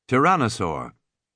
Tyrannosaur.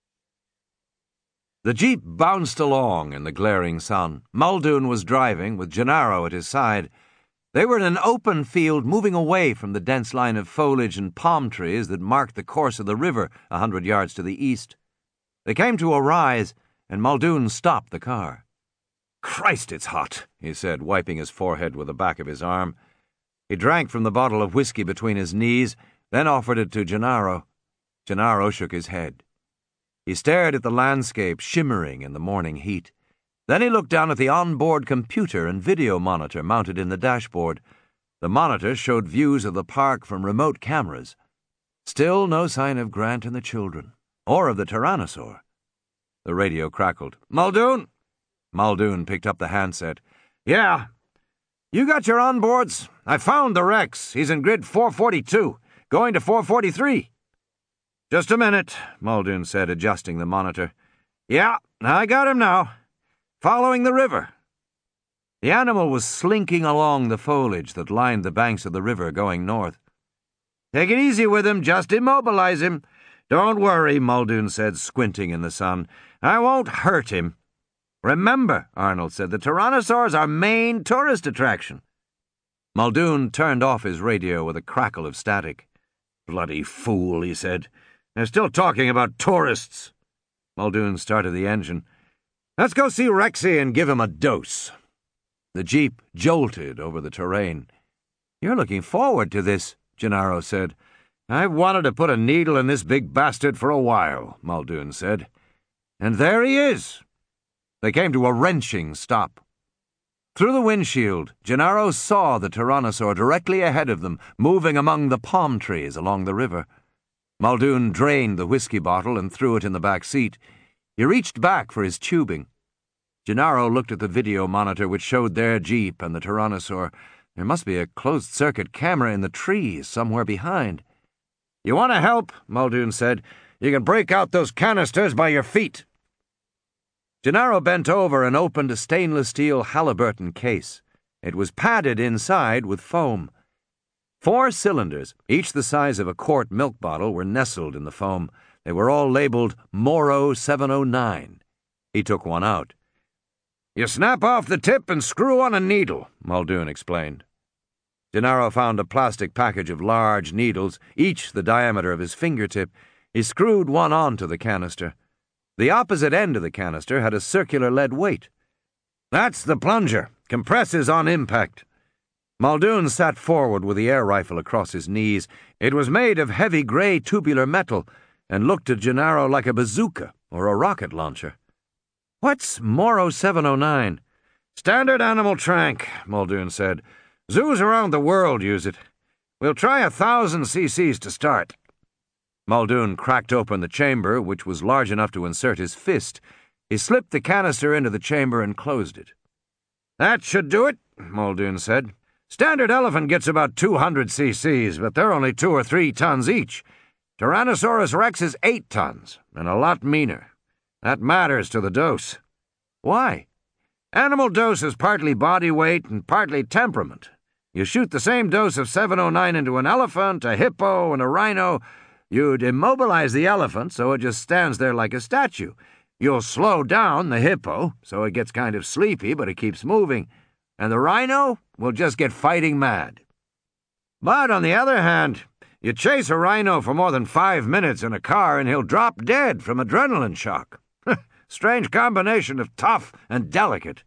The jeep bounced along in the glaring sun. Muldoon was driving, with Gennaro at his side. They were in an open field moving away from the dense line of foliage and palm trees that marked the course of the river 100 yards to the east. They came to a rise, and Muldoon stopped the car. "Christ, it's hot," he said, wiping his forehead with the back of his arm. He drank from the bottle of whiskey between his knees, then offered it to Gennaro. Gennaro shook his head. He stared at the landscape shimmering in the morning heat. Then he looked down at the onboard computer and video monitor mounted in the dashboard. The monitor showed views of the park from remote cameras. Still no sign of Grant and the children, or of the Tyrannosaur. The radio crackled. "Muldoon?" Muldoon picked up the handset. "Yeah. You got your onboards? I found the Rex. He's in grid 442, going to 443. "Just a minute," Muldoon said, adjusting the monitor. "Yeah, I got him now. Following the river." The animal was slinking along the foliage that lined the banks of the river going north. "Take it easy with him, just immobilize him." "Don't worry," Muldoon said, squinting in the sun. "I won't hurt him." "Remember," Arnold said, "the Tyrannosaur's our main tourist attraction." Muldoon turned off his radio with a crackle of static. "Bloody fool," he said. "They're still talking about tourists." Muldoon started the engine. "Let's go see Rexy and give him a dose." The jeep jolted over the terrain. "You're looking forward to this," Gennaro said. "I've wanted to put a needle in this big bastard for a while," Muldoon said. "And there he is." They came to a wrenching stop. Through the windshield, Gennaro saw the Tyrannosaur directly ahead of them, moving among the palm trees along the river. Muldoon drained the whiskey bottle and threw it in the back seat. He reached back for his tubing. Gennaro looked at the video monitor which showed their jeep and the Tyrannosaur. There must be a closed-circuit camera in the trees somewhere behind. "You want to help?" Muldoon said. "You can break out those canisters by your feet." Gennaro bent over and opened a stainless steel Halliburton case. It was padded inside with foam. 4 cylinders, each the size of a quart milk bottle, were nestled in the foam. They were all labeled Moro 709. He took one out. "You snap off the tip and screw on a needle," Muldoon explained. Gennaro found a plastic package of large needles, each the diameter of his fingertip. He screwed one onto the canister. The opposite end of the canister had a circular lead weight. "That's the plunger. Compresses on impact." Muldoon sat forward with the air rifle across his knees. It was made of heavy gray tubular metal and looked to Gennaro like a bazooka or a rocket launcher. "What's Moro 709? "Standard animal tranq," Muldoon said. "Zoos around the world use it. We'll try 1,000 cc's to start." Muldoon cracked open the chamber, which was large enough to insert his fist. He slipped the canister into the chamber and closed it. "That should do it," Muldoon said. "Standard elephant gets about 200 cc's, but they're only 2 or 3 tons each. Tyrannosaurus Rex is 8 tons, and a lot meaner. That matters to the dose." "Why?" "Animal dose is partly body weight and partly temperament. You shoot the same dose of 709 into an elephant, a hippo, and a rhino, you'd immobilize the elephant so it just stands there like a statue. You'll slow down the hippo so it gets kind of sleepy, but it keeps moving. And the rhino will just get fighting mad. But on the other hand, you chase a rhino for more than 5 minutes in a car and he'll drop dead from adrenaline shock. Strange combination of tough and delicate."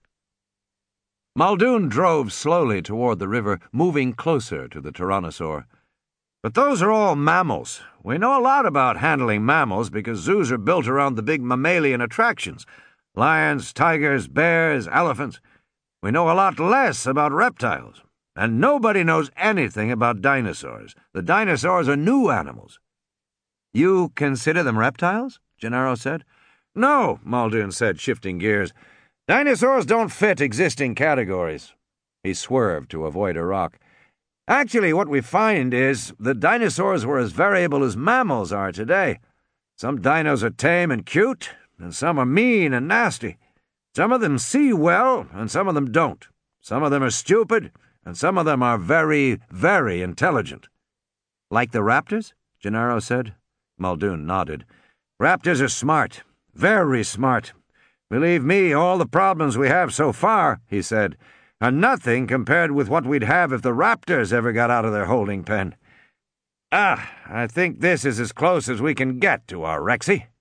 Muldoon drove slowly toward the river, moving closer to the Tyrannosaur. "But those are all mammals. We know a lot about handling mammals because zoos are built around the big mammalian attractions. Lions, tigers, bears, elephants. We know a lot less about reptiles. And nobody knows anything about dinosaurs. The dinosaurs are new animals." "You consider them reptiles?" Gennaro said. "No," Muldoon said, shifting gears. "Dinosaurs don't fit existing categories." He swerved to avoid a rock. "Actually, what we find is that dinosaurs were as variable as mammals are today. Some dinos are tame and cute, and some are mean and nasty. Some of them see well, and some of them don't. Some of them are stupid, and some of them are very, very intelligent." "Like the raptors?" Gennaro said. Muldoon nodded. "Raptors are smart. Very smart. Believe me, all the problems we have so far," he said, "are nothing compared with what we'd have if the raptors ever got out of their holding pen. I think this is as close as we can get to our Rexy."